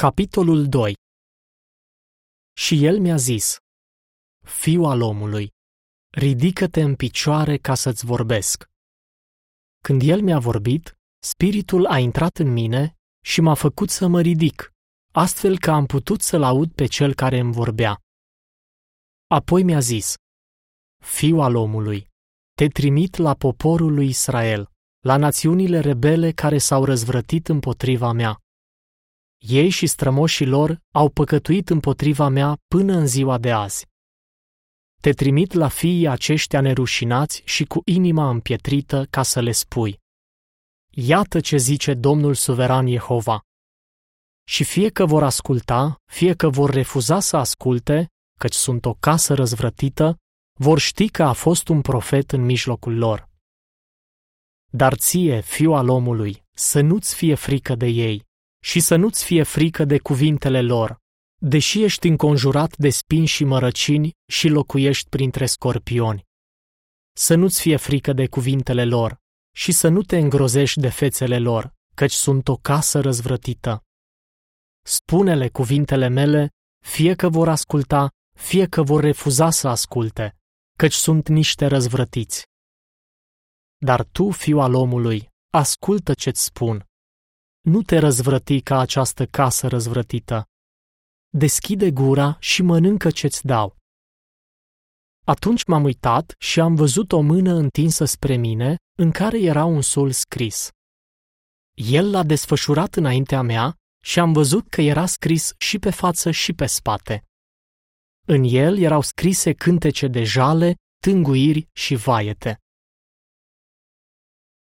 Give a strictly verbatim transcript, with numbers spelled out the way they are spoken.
Capitolul doi. Și el mi-a zis: Fiu al omului, ridică-te în picioare ca să-ți vorbesc. Când el mi-a vorbit, Spiritul a intrat în mine și m-a făcut să mă ridic, astfel că am putut să-l aud pe cel care îmi vorbea. Apoi mi-a zis: Fiu al omului, te trimit la poporul lui Israel, la națiunile rebele care s-au răzvrătit împotriva mea. Ei și strămoșii lor au păcătuit împotriva mea până în ziua de azi. Te trimit la fiii aceștia nerușinați și cu inima împietrită ca să le spui: Iată ce zice Domnul suveran Jehova. Și fie că vor asculta, fie că vor refuza să asculte, căci sunt o casă răzvrătită, vor ști că a fost un profet în mijlocul lor. Dar ție, fiu al omului, să nu-ți fie frică de ei și să nu-ți fie frică de cuvintele lor, deși ești înconjurat de spini și mărăcini și locuiești printre scorpioni. Să nu-ți fie frică de cuvintele lor și să nu te îngrozești de fețele lor, căci sunt o casă răzvrătită. Spune-le cuvintele mele, fie că vor asculta, fie că vor refuza să asculte, căci sunt niște răzvrătiți. Dar tu, fiu al omului, ascultă ce-ți spun. Nu te răzvrăti ca această casă răzvrătită. Deschide gura și mănâncă ce-ți dau. Atunci m-am uitat și am văzut o mână întinsă spre mine, în care era un sol scris. El l-a desfășurat înaintea mea și am văzut că era scris și pe față și pe spate. În el erau scrise cântece de jale, tânguiri și vaiete.